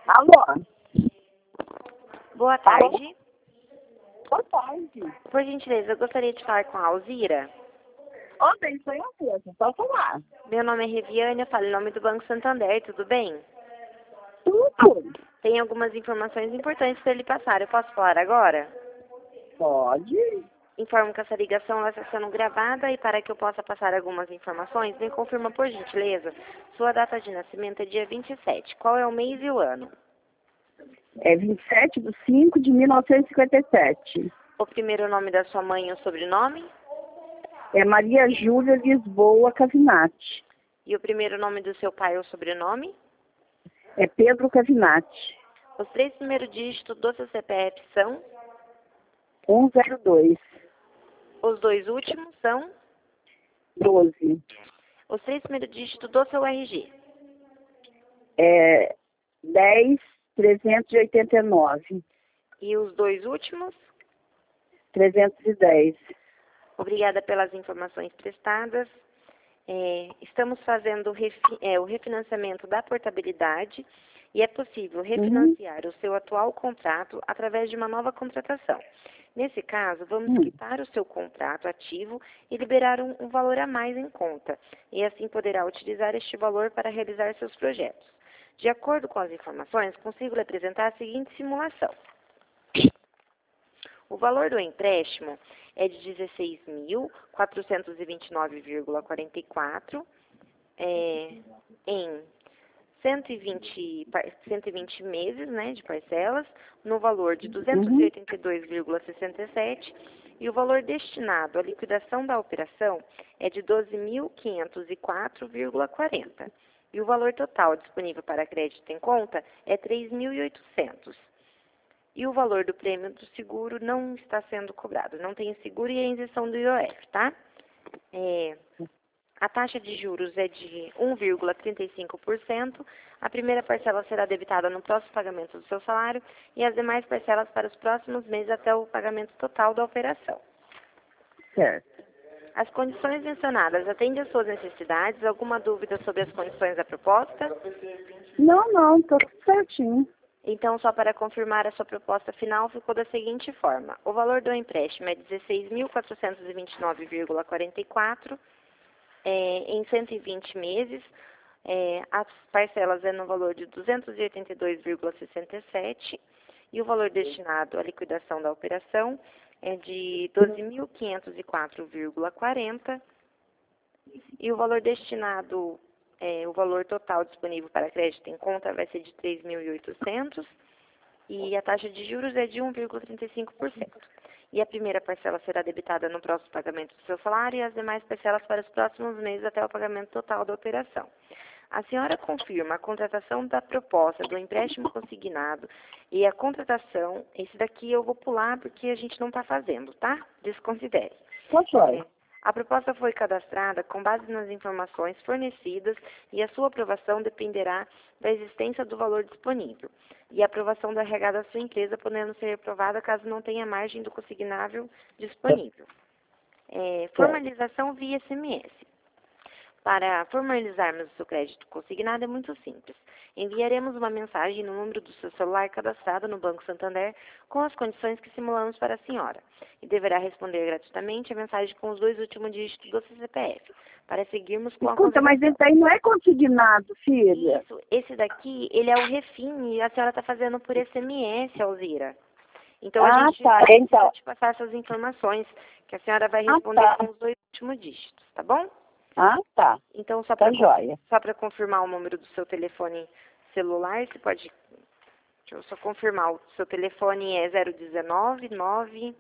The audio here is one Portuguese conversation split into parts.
Alô? Boa tarde. Boa tarde. Por gentileza, eu gostaria de falar com a Alzira. Ontem foi uma coisa, pode falar. Meu nome é Reviane, eu falo em nome do Banco Santander, tudo bem? Tudo. Tem algumas informações importantes para ele passar. Eu posso falar agora? Pode. Informo que essa ligação está sendo gravada e para que eu possa passar algumas informações, me confirma por gentileza. Sua data de nascimento é dia 27. Qual é o mês e o ano? É 27/5/1957. O primeiro nome da sua mãe e o sobrenome? É Maria Júlia Lisboa Cavinati. E o primeiro nome do seu pai ou sobrenome? É Pedro Cavinati. Os 3 primeiros dígitos do seu CPF são? 102. Os 2 últimos são? 12. Os 3 primeiros dígitos do seu RG? É 10.389. E os 2 últimos? 310. Obrigada pelas informações prestadas. Estamos fazendo o refinanciamento da portabilidade e é possível refinanciar o seu atual contrato através de uma nova contratação. Nesse caso, vamos quitar o seu contrato ativo e liberar um valor a mais em conta, e assim poderá utilizar este valor para realizar seus projetos. De acordo com as informações, consigo lhe apresentar a seguinte simulação. O valor do empréstimo é de 16.429,44 em 120 meses, né, de parcelas, no valor de 282,67 e o valor destinado à liquidação da operação é de 12.504,40 e o valor total disponível para crédito em conta é 3.800. E o valor do prêmio do seguro não está sendo cobrado. Não tem seguro e a isenção do IOF, tá? A taxa de juros é de 1,35%. A primeira parcela será debitada no próximo pagamento do seu salário e as demais parcelas para os próximos meses até o pagamento total da operação. Certo. As condições mencionadas atendem às suas necessidades? Alguma dúvida sobre as condições da proposta? Não, tá tudo certinho. Então, só para confirmar, a sua proposta final ficou da seguinte forma. O valor do empréstimo é 16.429,44 em 120 meses. As parcelas é no valor de 282,67 e o valor destinado à liquidação da operação é de 12.504,40 e o valor destinado o valor total disponível para crédito em conta vai ser de 3.800 e a taxa de juros é de 1,35%. E a primeira parcela será debitada no próximo pagamento do seu salário e as demais parcelas para os próximos meses até o pagamento total da operação. A senhora confirma a contratação da proposta do empréstimo consignado e a contratação, esse daqui eu vou pular porque a gente não está fazendo, tá? Desconsidere. Pode. A proposta foi cadastrada com base nas informações fornecidas e a sua aprovação dependerá da existência do valor disponível e a aprovação da RH da sua empresa podendo ser aprovada caso não tenha margem do consignável disponível. Formalização via SMS. Para formalizarmos o seu crédito consignado é muito simples. Enviaremos uma mensagem no número do seu celular cadastrado no Banco Santander com as condições que simulamos para a senhora. E deverá responder gratuitamente a mensagem com os 2 últimos dígitos do seu CPF, para seguirmos com a Escuta, mas esse aí não é consignado, filha. Isso, esse daqui, ele é o refim e a senhora está fazendo por SMS, Alzira. Então a gente precisa te passar essas informações, que a senhora vai responder com os 2 últimos dígitos, tá bom? Tá. Então, só Tá para joia. confirmar o número do seu telefone celular, você pode... Deixa eu só confirmar. O seu telefone é 019 9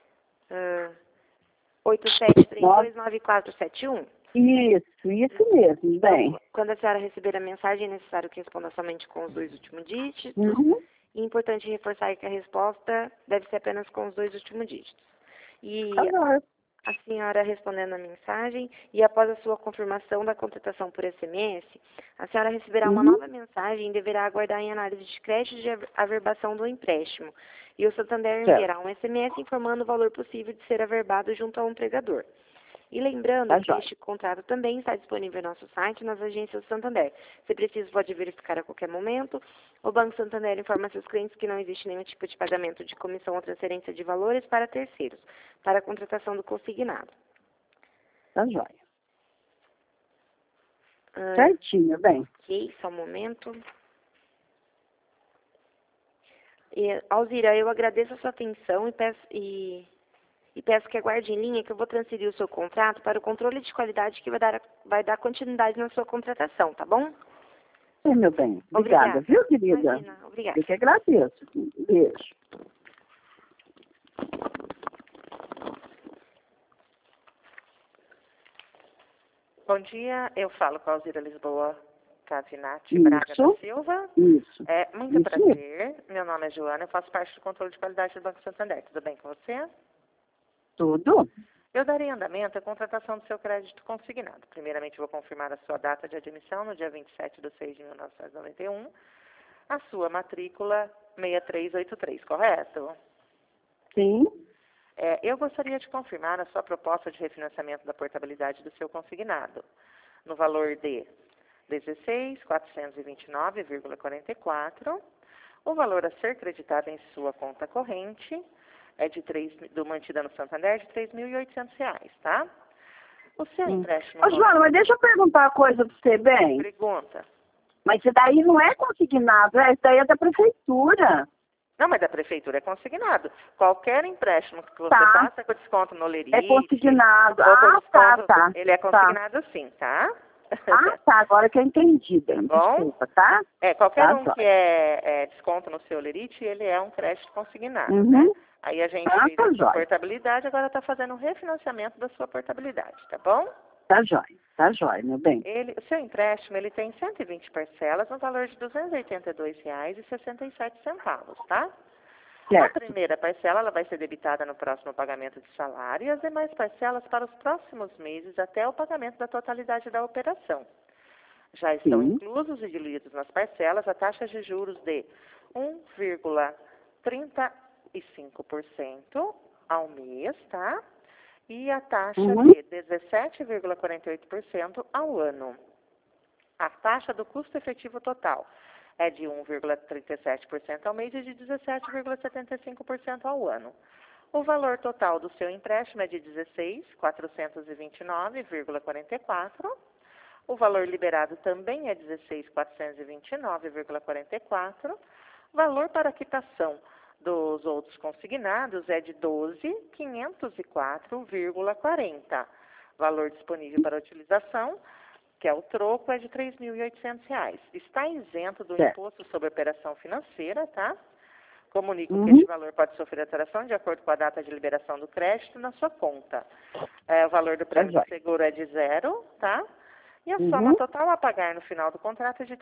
87329471? Isso mesmo, bem. Então, quando a senhora receber a mensagem, é necessário que responda somente com os 2 últimos dígitos. E é importante reforçar que a resposta deve ser apenas com os 2 últimos dígitos. E a senhora respondendo a mensagem e após a sua confirmação da contratação por SMS, a senhora receberá uma nova mensagem e deverá aguardar em análise de crédito de averbação do empréstimo. E o Santander enviará um SMS informando o valor possível de ser averbado junto ao empregador. E lembrando Tá que joia. este contrato também está disponível no nosso site, nas agências do Santander. Se preciso, pode verificar a qualquer momento. O Banco Santander informa seus clientes que não existe nenhum tipo de pagamento de comissão ou transferência de valores para terceiros, para a contratação do consignado. Tá joia. Ah, Certinho, bem. ok, só um momento. Alzira, eu agradeço a sua atenção e peço que aguarde em linha que eu vou transferir o seu contrato para o controle de qualidade que vai dar continuidade na sua contratação, tá bom? Sim, meu bem. Obrigada, viu, querida? Imagina, obrigada. Eu que agradeço. Beijo. Bom dia, eu falo com a Alzira Lisboa Casinati Braga Isso. da Silva. Isso. Muito Isso prazer, meu nome é Joana, eu faço parte do controle de qualidade do Banco Santander. Tudo bem com você? Tudo? Eu darei andamento à contratação do seu crédito consignado. Primeiramente, vou confirmar a sua data de admissão no dia 27/6/1991, a sua matrícula 6383, correto? Sim. Eu gostaria de confirmar a sua proposta de refinanciamento da portabilidade do seu consignado, no valor de R$ 16.429,44. O valor a ser creditado em sua conta corrente é do mantida no Santander de R$ 3.800, tá? O seu empréstimo... Ô, Joana, mas deixa eu perguntar uma coisa pra você, bem. Pergunta. Mas isso daí não é consignado, isso daí é da prefeitura. Não, mas da prefeitura é consignado. Qualquer empréstimo que você Tá. faça com desconto no Lerite... É consignado. ou com Ah, tá, desconto, tá. ele é consignado sim, tá? Ah, tá. Agora que eu entendi, bem. Tá bom? Desculpa, tá? Qualquer Tá, um joia. que é desconto no seu Lerite, ele é um crédito consignado, né? Uhum. Aí a gente Ah, fez tá a sua joia. portabilidade, agora está fazendo um refinanciamento da sua portabilidade, tá bom? Tá jóia, meu bem. O seu empréstimo, ele tem 120 parcelas no valor de R$ 282,67, tá? A Certo. primeira parcela ela vai ser debitada no próximo pagamento de salário e as demais parcelas para os próximos meses até o pagamento da totalidade da operação. Já estão Sim. inclusos e diluídos nas parcelas a taxa de juros de 1,35% ao mês, tá? E a taxa de 17,48% ao ano. A taxa do custo efetivo total é de 1,37% ao mês e de 17,75% ao ano. O valor total do seu empréstimo é de R$ 16.429,44. O valor liberado também é R$ 16.429,44. Valor para quitação dos outros consignados é de R$ 12.504,40. Valor disponível para utilização, que é o troco, é de R$ 3.800. Está isento do imposto sobre operação financeira, tá? Comunico que este valor pode sofrer alteração de acordo com a data de liberação do crédito na sua conta. O valor do prêmio de seguro é de 0, tá? E a soma total a pagar no final do contrato é de R$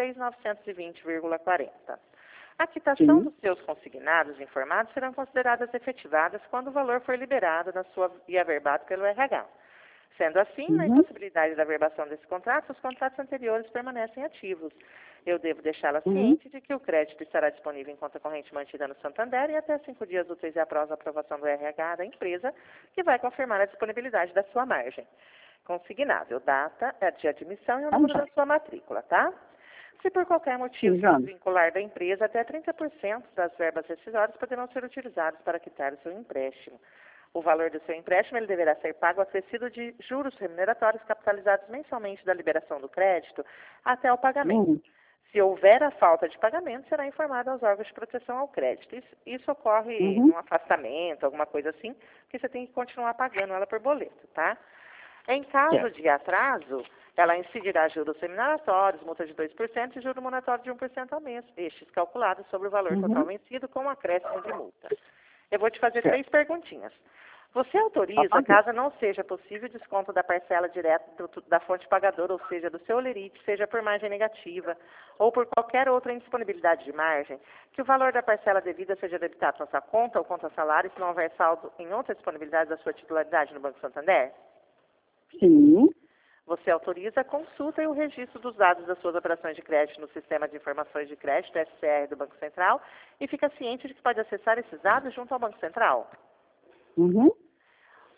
33.920,40. A quitação dos seus consignados informados serão consideradas efetivadas quando o valor for liberado e averbado pelo RH. Sendo assim, na impossibilidade da averbação desse contrato, os contratos anteriores permanecem ativos. Eu devo deixá-la ciente de que o crédito estará disponível em conta corrente mantida no Santander e até 5 dias úteis após a aprovação do RH da empresa, que vai confirmar a disponibilidade da sua margem consignável, data de admissão e o número da sua matrícula, tá? Se por qualquer motivo se desvincular da empresa, até 30% das verbas rescisórias poderão ser utilizadas para quitar o seu empréstimo. O valor do seu empréstimo ele deverá ser pago acrescido de juros remuneratórios capitalizados mensalmente da liberação do crédito até o pagamento. Se houver a falta de pagamento, será informado aos órgãos de proteção ao crédito. Isso ocorre num afastamento, alguma coisa assim, porque você tem que continuar pagando ela por boleto, tá? Em caso de atraso, ela incidirá juros remuneratórios, multa de 2% e juro moratório de 1% ao mês, estes calculados sobre o valor total vencido com acréscimo de multa. Eu vou te fazer 3 perguntinhas. Você autoriza, caso não seja possível, desconto da parcela direta da fonte pagadora, ou seja, do seu Lerite, seja por margem negativa, ou por qualquer outra indisponibilidade de margem, que o valor da parcela devida seja debitado na sua conta ou conta salário, se não houver saldo em outra disponibilidade da sua titularidade no Banco Santander? Sim. Você autoriza a consulta e o registro dos dados das suas operações de crédito no Sistema de Informações de Crédito, SCR, do Banco Central, e fica ciente de que pode acessar esses dados junto ao Banco Central?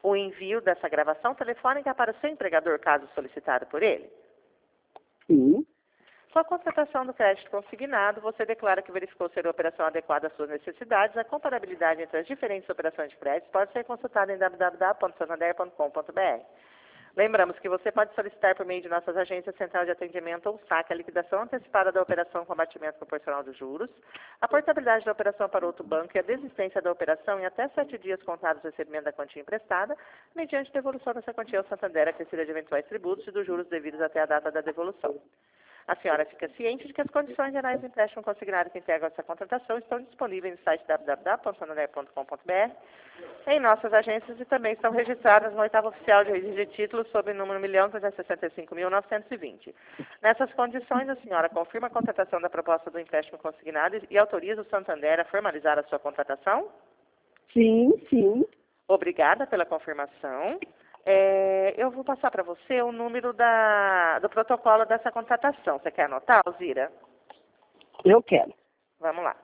o envio dessa gravação telefônica para o seu empregador, caso solicitado por ele? Sim. Com a contratação do crédito consignado, você declara que verificou ser a operação adequada às suas necessidades. A comparabilidade entre as diferentes operações de crédito pode ser consultada em www.santander.com.br. Lembramos que você pode solicitar por meio de nossas agências central de atendimento ou SAC a liquidação antecipada da operação com abatimento proporcional dos juros, a portabilidade da operação para outro banco e a desistência da operação em até 7 dias contados do recebimento da quantia emprestada, mediante devolução dessa quantia ao Santander acrescida de eventuais tributos e dos juros devidos até a data da devolução. A senhora fica ciente de que as condições gerais do empréstimo consignado que integram essa contratação estão disponíveis no site www.santander.com.br, em nossas agências e também estão registradas no oitavo oficial de registro de títulos sob o número 1.365.920. Nessas condições, a senhora confirma a contratação da proposta do empréstimo consignado e autoriza o Santander a formalizar a sua contratação? Sim, sim. Obrigada pela confirmação. Eu vou passar para você o número do protocolo dessa contratação. Você quer anotar, Alzira? Eu quero. Vamos lá.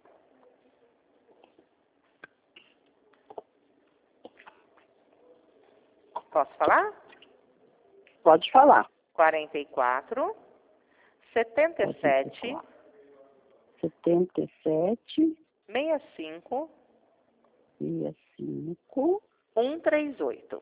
Posso falar? Pode falar. 44 77 77 65 65 138.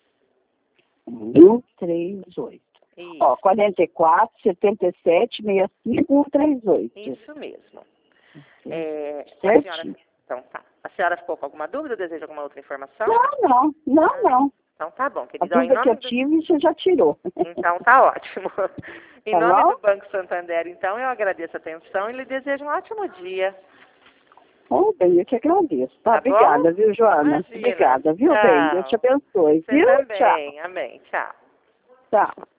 138. Isso. Ó, 44 77 65 138. Isso mesmo. A Certinho. senhora, então tá. A senhora ficou com alguma dúvida? Deseja alguma outra informação? Não. Então tá bom, A querida. Ó, em dúvida que eu nome do... tive, você já tirou. Então tá ótimo. Em Tá nome bom? do Banco Santander, então, eu agradeço a atenção e lhe desejo um ótimo dia. Oh, bem, eu que agradeço. Tá, Tá bom? obrigada, viu, Joana? Imagina. Obrigada, viu, Tchau. bem? Deus te abençoe, Você viu? também. Amém. Tchau. Tchau.